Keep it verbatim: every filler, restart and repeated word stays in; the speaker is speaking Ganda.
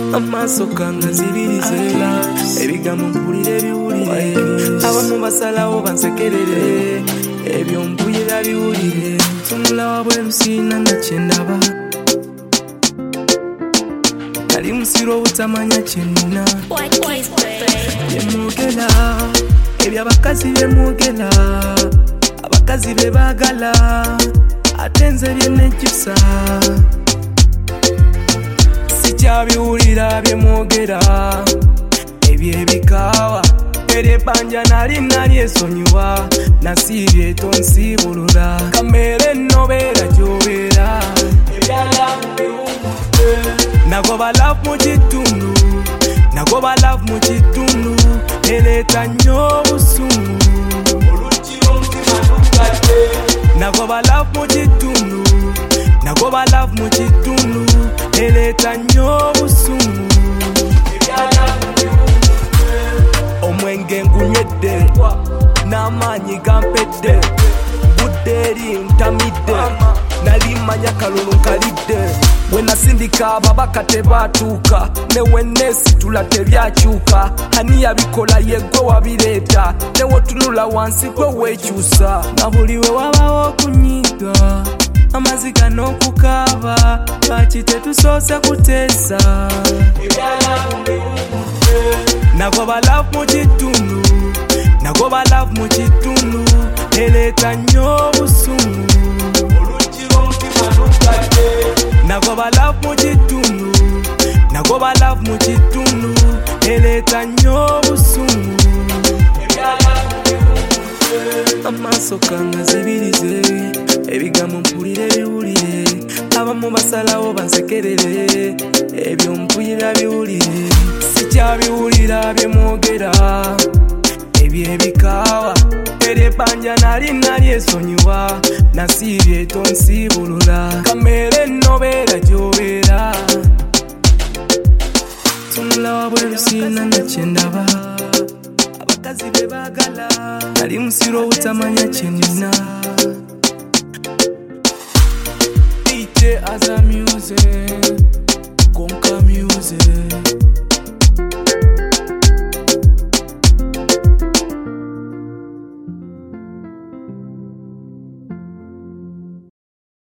amaaso gange zibirize ebigambo mpulire biwulire abamu basalawo bansekerere ebyo mpulira biwulire tunula wabweru sina na kyendaba nali musiro obutamanya kyenina byemwogera ebyo abakazi byemwogera abakazi be baagala ate nze byenejjusa sikyabiwulira byemwogera ebyo ebikaawa eryebanja nali nali esonyiwa nasiibye tonsiibulula kamere nnobeera gyobeera nagoba love mu kitundu nagoba love mu kitundu eleeta nnyo obusungu nagoba love mu kitundu nagoba love mu kitundu eleeta nnyo obusungu omwenge ngunywedde n'amaanyi gampedde budde eri ntamidde nali manya kalulu nkalidde we nasindika ababaka tebaatuuka ne wenneesitula tebyakyuka ani yabikola yeggwe wabireeta ne wotunula wansi gwe weekyusa na buli we wabawo okunyiga amaziga n'okukaaba lwaki tetusoose kuteesa nagoba love mu kitundu nagoba love mu kitundu eleeta nnyo obusungu nagoba love mu kitundu nagoba love mu kitundu eleeta nnyo obusungu amaaso gange zibirize ebigambo mpulire biwulire abamu basalawo bansekerere ebyo mpulira biwulire sikyabiwulira byemwogera ebyo ebikaawa eryebanja nali nali esonyiwa nasiibye tonsiibulula kamere nnobeera gyobeera tunula wabweru sina na kyendaba abakazi be baagala nali musiro obutamanya kyenina D J as a music